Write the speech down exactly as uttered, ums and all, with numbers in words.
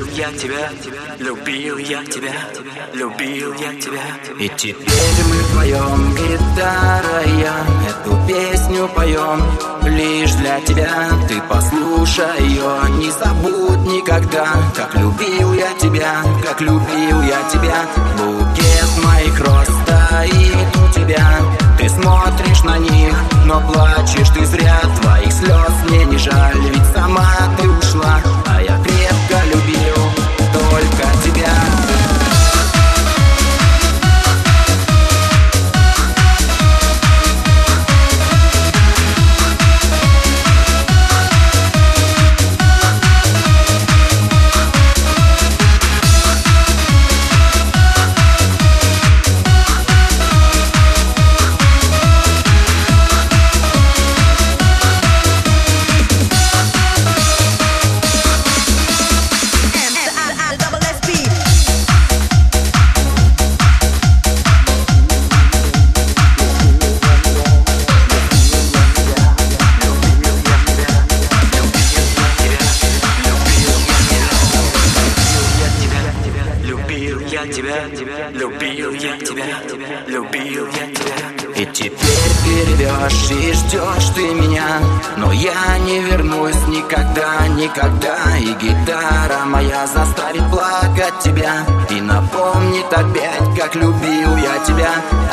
любил я тебя, любил я тебя, любил я тебя. И теперь мы вдвоем, гитара и я, эту песню поем лишь для тебя. Ты послушай ее, не забудь никогда, как любил я тебя, как любил я тебя. Букет моих роз стоит у тебя, ты смотришь на них, но плачешь ты зря. Твоих слез мне не жаль, ведь сама ты ушла, а я крепко любил только тебя. Я тебя, любил я тебя, любил я тебя. И теперь перевешь и ждешь ты меня, но я не вернусь никогда, никогда. И гитара моя заставит плакать тебя и напомнит опять, как любил я тебя.